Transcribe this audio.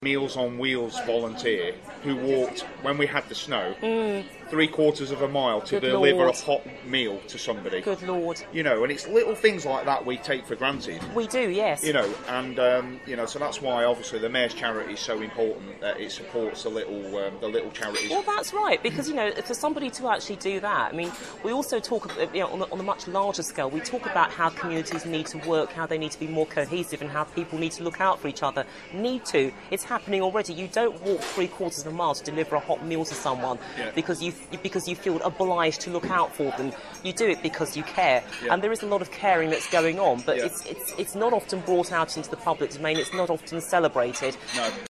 Meals on Wheels volunteer who walked, when we had the snow, 3/4 of a mile to Good deliver Lord. a hot meal to somebody. Good Lord. You know, and it's little things like that we take for granted. We do, yes. You know, and so that's why obviously the Mayor's charity is so important, that it supports the little charities. Well, that's right, because, for somebody to actually do that, I mean, we also talk, on a much larger scale, we talk about how communities need to work, how they need to be more cohesive, and how people need to look out for each other. Need to. It's happening already. You don't walk 3/4 of a mile to deliver a hot meal to someone because you feel obliged to look out for them. You do it because you care, and there is a lot of caring that's going on, but it's not often brought out into the public domain. It's not often celebrated. No.